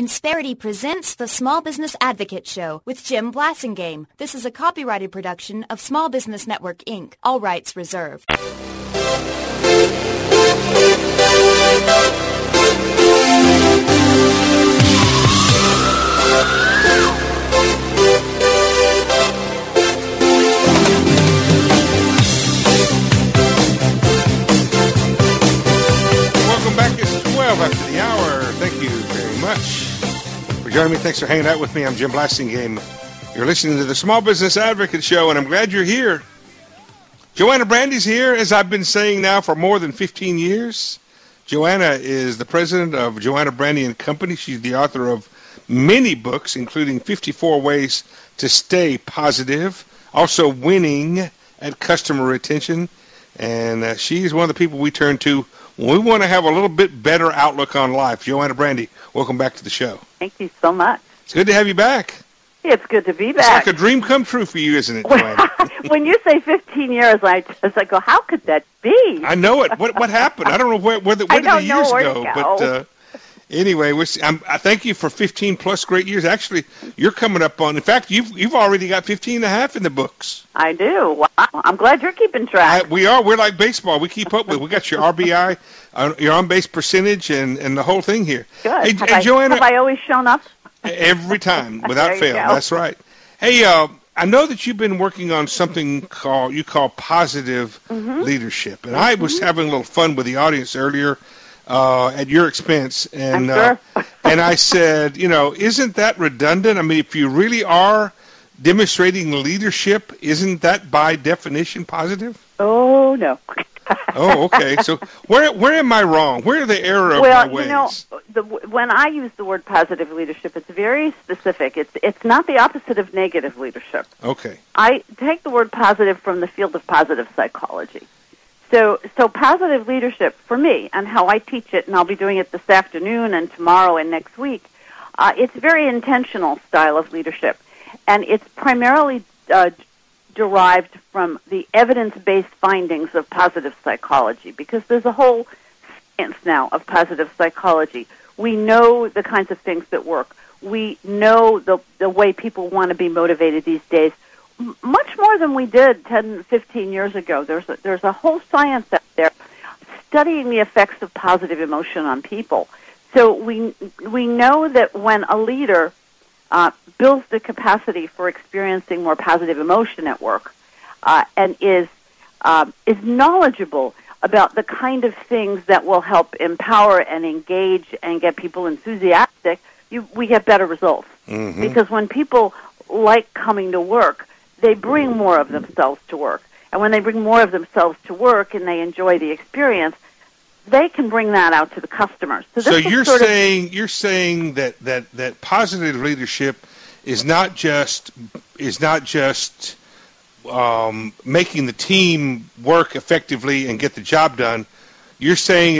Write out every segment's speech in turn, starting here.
Insperity presents the Small Business Advocate Show with Jim Blasingame. This is a copyrighted production of Small Business Network, Inc. All rights reserved. Welcome back. It's 12 after the hour. Thank you very much for joining me. Thanks for hanging out with me. I'm Jim Blasingame. You're listening to the Small Business Advocate Show, and I'm glad you're here. Joanna Brandy's here, as I've been saying now for more than 15 years. Joanna is the president of Joanna Brandy & Company. She's the author of many books, including 54 Ways to Stay Positive, also Winning at Customer Retention. And she's one of the people we turn to when we want to have a little bit better outlook on life. Joanna Brandy, welcome back to the show. Thank you so much. It's good to have you back. It's good to be back. It's like a dream come true for you, isn't it, Joanna? When you say 15 years, I go, how could that be? I know it. What happened? I don't know where did the years go. But anyway, I thank you for 15-plus great years. Actually, you're coming up on, in fact, you've already got 15 and a half in the books. I do. Wow. I'm glad you're keeping track. We are. We're like baseball. We keep up with. We got your RBI, your on-base percentage, and the whole thing here. Good. Hey, Joanna, have I always shown up? Every time, without fail. That's right. Hey, I know that you've been working on something you call positive leadership, and I was having a little fun with the audience earlier at your expense, and I'm sure. and I said, isn't that redundant? I mean, if you really are demonstrating leadership, isn't that by definition positive? Oh, no. Oh, okay. So where am I wrong? Where are the error of my ways? When I use the word positive leadership, it's very specific. It's not the opposite of negative leadership. Okay. I take the word positive from the field of positive psychology. So positive leadership, for me, and how I teach it, and I'll be doing it this afternoon and tomorrow and next week, it's a very intentional style of leadership. And it's primarily derived from the evidence-based findings of positive psychology, because there's a whole science now of positive psychology. We know the kinds of things that work. We know the way people want to be motivated these days, much more than we did 10, 15 years ago. There's a whole science out there studying the effects of positive emotion on people. So we know that when a leader builds the capacity for experiencing more positive emotion at work, and is knowledgeable about the kind of things that will help empower and engage and get people enthusiastic, we get better results. Mm-hmm. Because when people like coming to work, they bring more of themselves to work. And when they bring more of themselves to work and they enjoy the experience, they can bring that out to the customers. So you're saying that positive leadership is not just making the team work effectively and get the job done. You're saying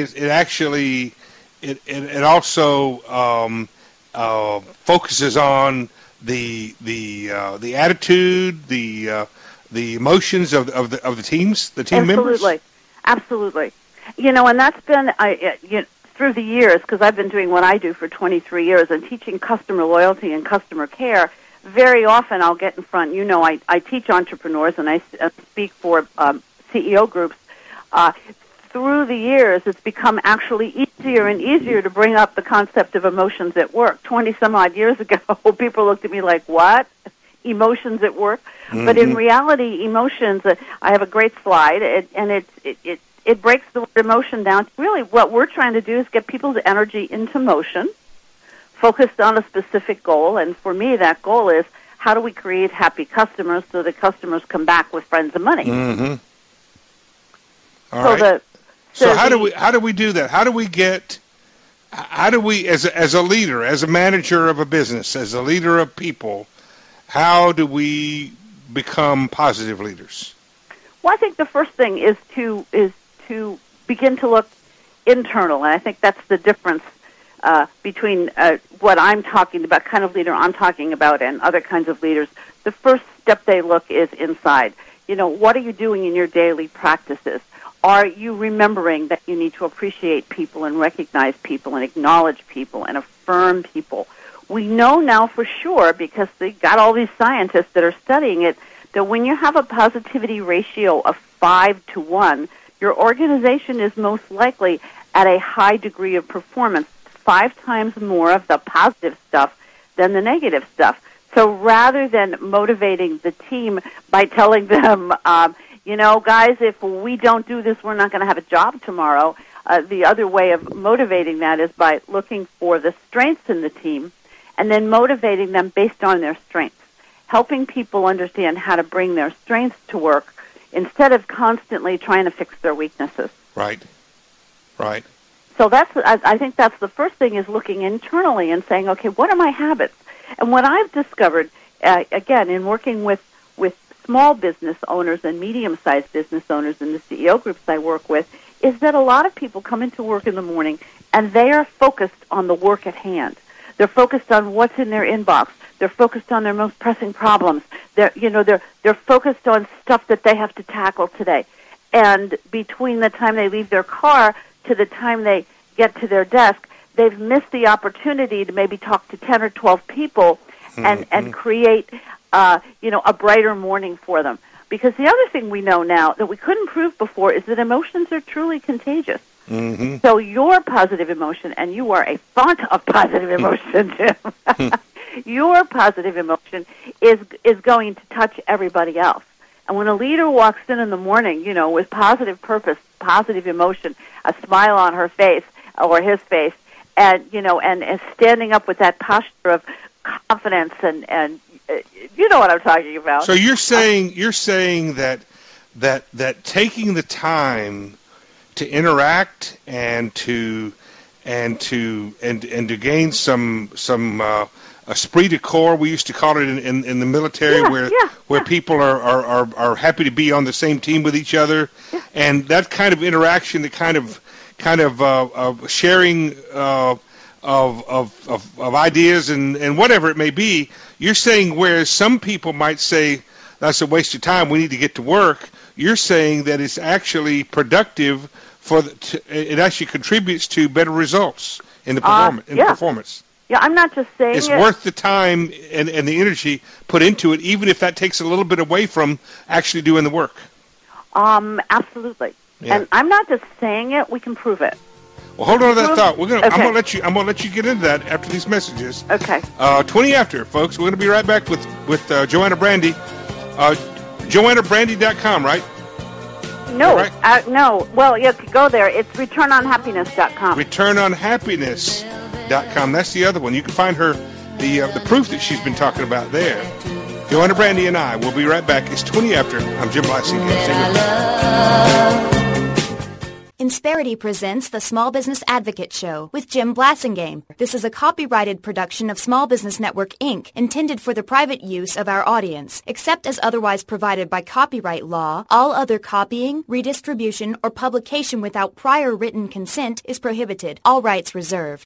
it also focuses on the attitude, the emotions of the teams, the team members. Absolutely. And that's been through the years, because I've been doing what I do for 23 years and teaching customer loyalty and customer care. Very often I'll get in front, I teach entrepreneurs and I speak for CEO groups. Through the years, it's become actually easier and easier to bring up the concept of emotions at work. 20-some-odd years ago, people looked at me like, what? Emotions at work? Mm-hmm. But in reality, emotions, I have a great slide, and it breaks the word emotion down. Really, what we're trying to do is get people's energy into motion, focused on a specific goal. And for me, that goal is, how do we create happy customers so that customers come back with friends and money? Mm-hmm. All right. So how do we do that? How do we, as a leader, as a manager of a business, as a leader of people, how do we become positive leaders? Well, I think the first thing is to begin to look internal, and I think that's the difference between what I'm talking about, kind of leader I'm talking about, and other kinds of leaders. The first step they look is inside. What are you doing in your daily practices? Are you remembering that you need to appreciate people and recognize people and acknowledge people and affirm people? We know now for sure, because they got all these scientists that are studying it, that when you have a positivity ratio of 5 to 1, your organization is most likely at a high degree of performance, 5 times more of the positive stuff than the negative stuff. So rather than motivating the team by telling them, guys, if we don't do this, we're not going to have a job tomorrow, the other way of motivating that is by looking for the strengths in the team and then motivating them based on their strengths, helping people understand how to bring their strengths to work instead of constantly trying to fix their weaknesses. Right. So I think that's the first thing, is looking internally and saying, okay, what are my habits? And what I've discovered, again, in working with small business owners and medium-sized business owners in the CEO groups I work with, is that a lot of people come into work in the morning and they are focused on the work at hand. They're focused on what's in their inbox. They're focused on their most pressing problems. They're focused on stuff that they have to tackle today. And between the time they leave their car to the time they get to their desk, they've missed the opportunity to maybe talk to 10 or 12 people and create a brighter morning for them. Because the other thing we know now that we couldn't prove before is that emotions are truly contagious. Mm-hmm. So your positive emotion, and you are a font of positive emotion, Jim, your positive emotion is going to touch everybody else. And when a leader walks in the morning, with positive purpose, positive emotion, a smile on her face or his face, and and standing up with that posture of confidence and you know what I'm talking about. So you're saying that taking the time to interact and to gain some esprit de corps, we used to call it in the military, where people are happy to be on the same team with each other, and that kind of interaction, the kind of sharing of ideas and whatever it may be. You're saying whereas some people might say that's a waste of time, we need to get to work, you're saying that it's actually productive it actually contributes to better results in the performance. Yeah, I'm not just saying it's worth the time and the energy put into it, even if that takes a little bit away from actually doing the work. Absolutely. Yeah. And I'm not just saying it; we can prove it. Well, hold on to that thought. I'm gonna let you get into that after these messages. Okay. 20 after, folks. We're gonna be right back with Joanna Brandy. JoannaBrandy.com, right? No, right? no. Well, you could go there. It's returnonhappiness.com. Returnonhappiness.com. That's the other one. You can find her the proof that she's been talking about there. Joanna Brandy and I will be right back. It's 20 after. I'm Jim Blasingame. Insperity presents the Small Business Advocate Show with Jim Blasingame. This is a copyrighted production of Small Business Network, Inc., intended for the private use of our audience. Except as otherwise provided by copyright law, all other copying, redistribution, or publication without prior written consent is prohibited. All rights reserved.